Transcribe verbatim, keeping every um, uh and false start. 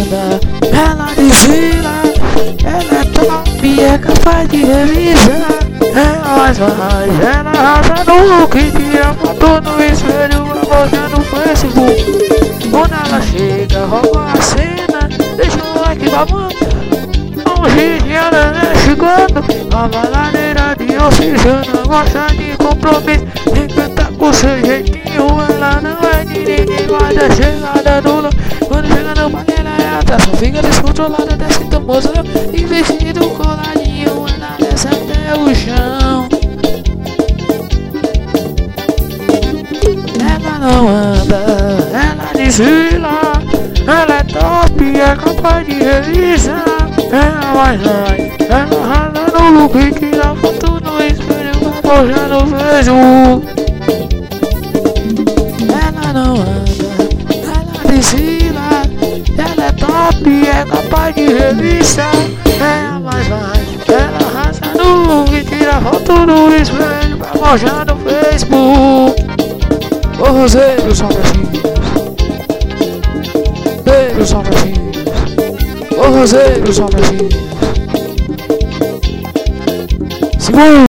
anda, ela desfila, ela é top, é capaz de revisar. Ela faz, ela arrasa no look, tira foto no espelho, posta no Facebook. Quando ela chega, rouba a cena, deixa o like babando. Longe de ela né, chegando, a baladeira de oxigênio, gosta de compromisso, encanta com seu jeitinho. Ela não é de ninguém, mas é chegada nula. Quando chega no baile ela é atração, fica descontrolada, desce tão moça, e vestido coladinho, ela desce até o chão. Ela não anda, ela desfila, ela é top, é capaz de revisar. Ela vai sair, ela arrasa no look, tira foto no espelho, vai postar no Facebook. Ela não anda, ela desfila, ela é top, é capaz de revistar. Ela vai sair, ela arrasa no look, tira foto no espelho, vai postar no Facebook. Ô Roseiro, só pra filhos, Roseiro, só pra filhos. Ô Roseiro, só pra filhos. Segura!